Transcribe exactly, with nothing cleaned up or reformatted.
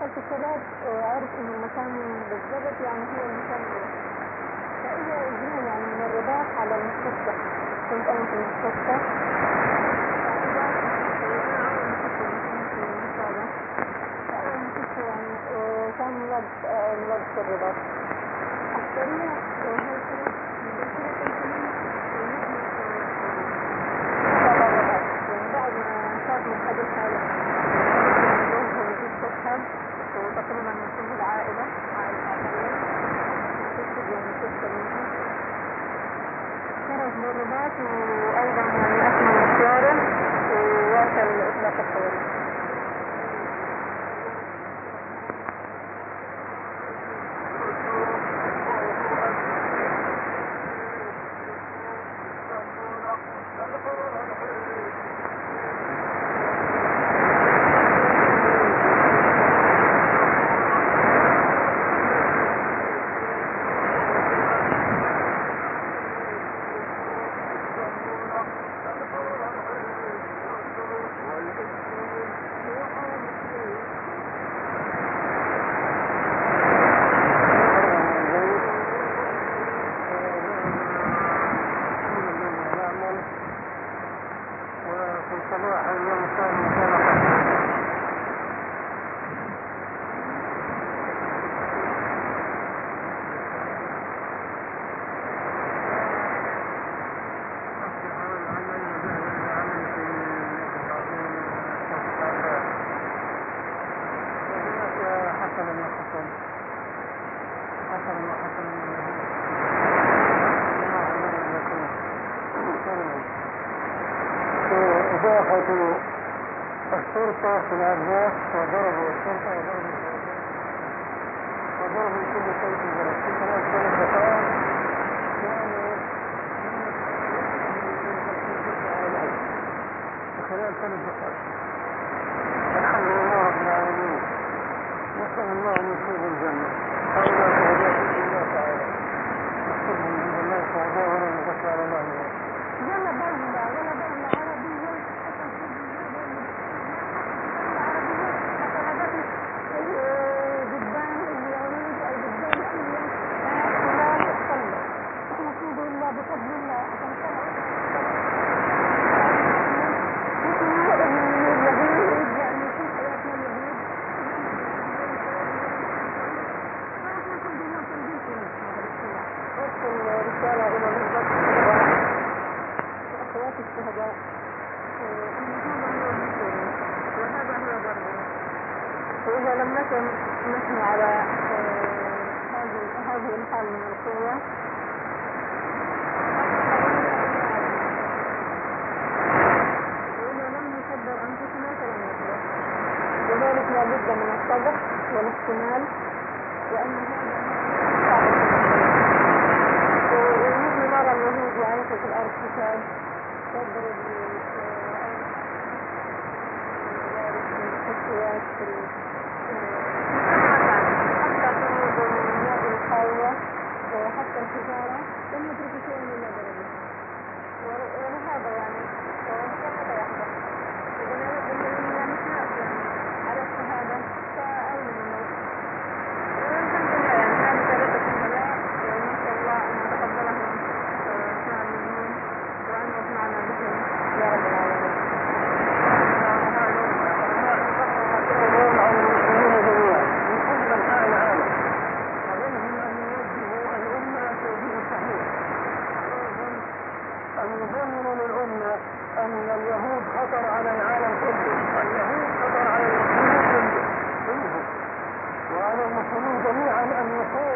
سألت الشباب عرف إن المكان بالضبط يعني هو المكان فإذا يجرون يعني من الرباط على المستشفى. كنت أنا في المستشفى كان ملد ملد في الرباط السريع بعد ما شاف من هذه الحالة تفهم وتقريبا من كل العائلة عائلة عائلية تكتب يعني تكتب منها خرج بالرباط وأيضا يعني أكمل اختياره وواصل إطلاق الطوارئ. الشرطة في الأرجاء وضربوا الشرطة وضربوا وضربوا كل شيء في الجرس في خلال ثلاث دقائق كانوا في خلال ثلاث دقائق. الحمد لله رب العالمين. نسأل الله أن يفوز الجنة. هؤلاء شهداء بإذن الله تعالى. نحسبهم عند الله شهداء ولا نزكي على الله منهم. يلا بلنا يلا بلنا عربية وإذا لم نكن نحن على هذه هذه الحالة من القوة وإذا لم نقدر أنفسنا فلن نقدر. لذلك لا بد من الصبر والاحتمال لأن هذا ومثل مرة الوجود يعيش في الأرض كتاب تضرب التسويات في حتى الحجارة لم يترك شيئا إلا ضربه ولهذا يعني وهذا يحدث إذا لا نتناس يعني على الشهادة فأين الموت والحمد لله يعني هذه ثلاثة شهداء ونسأل الله أن يتقبلهم مع المؤمنين وأن يسمعنا بهم يا رب العالمين. أن اليهود خطر على العالم كله، اليهود خطر على المسلمين كلهم وعلى المسلمين جميعا أن يكون